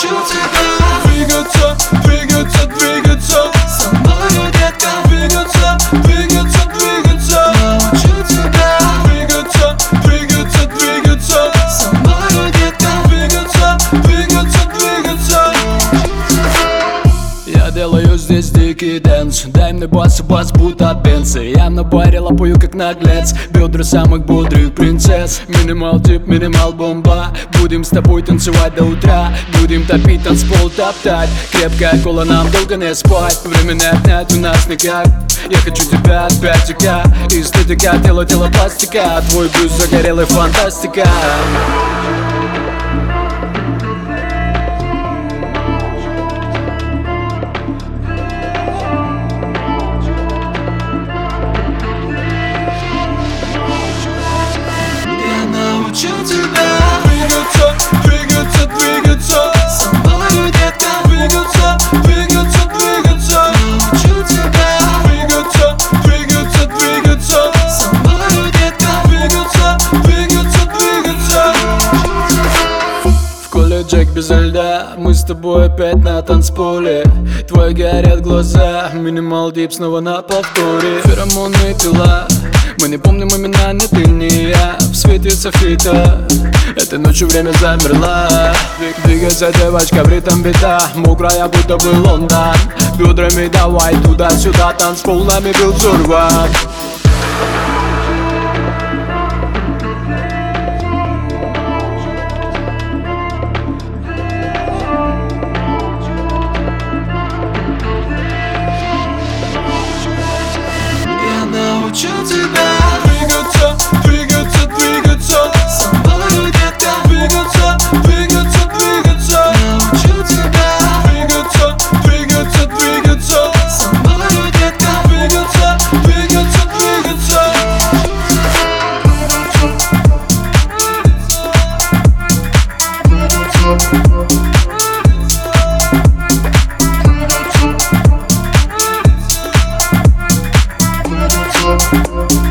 научу тебя двигаться, двигаться, двигаться со мною, детка. Двигаться, двигаться, двигаться. Научу тебя двигаться, двигаться, двигаться со мною, детка. Двигаться, двигаться, двигаться. Я делаю здесь дикий дэнс. Дай мне бас, бас, будто бенцы. Я на баре лапаю как наглец. Бедра самых бодрых принцесс. Минимал тип, минимал бомба. Будем с тобой танцевать до утра. Будем топить, танцпол топтать. Крепкая кола, нам долго не спать. Время не отнять у нас никак. Я хочу тебя опять, тика. Эстетика, тело, тело, пластика. Твой бюст загорелый, фантастика. Научу тебя двигаться, двигаться, двигаться со мною, детка. Двигаться, двигаться, двигаться. Научу тебя двигаться, двигаться, двигаться со мною, детка. Двигаться, двигаться, двигаться. В колледже без льда. Мы с тобой опять на танцполе. Твои горят глаза. Минимал дип снова на повторе. Феромоны пила. Мы не помним имена, ни ты, ни я. В свете софита этой ночью время замерла. Двигайся, девочка, в ритм бита. Мокрая, будто бы Лондон. Бедрами давай туда-сюда. Танцпол нами был взорван. Научу тебя двигаться, двигаться, двигаться со мною, детка. Двигаться, двигаться, двигаться. Научу тебя двигаться, двигаться, двигаться со мною, детка. Двигаться, двигаться, двигаться. We'll be right back.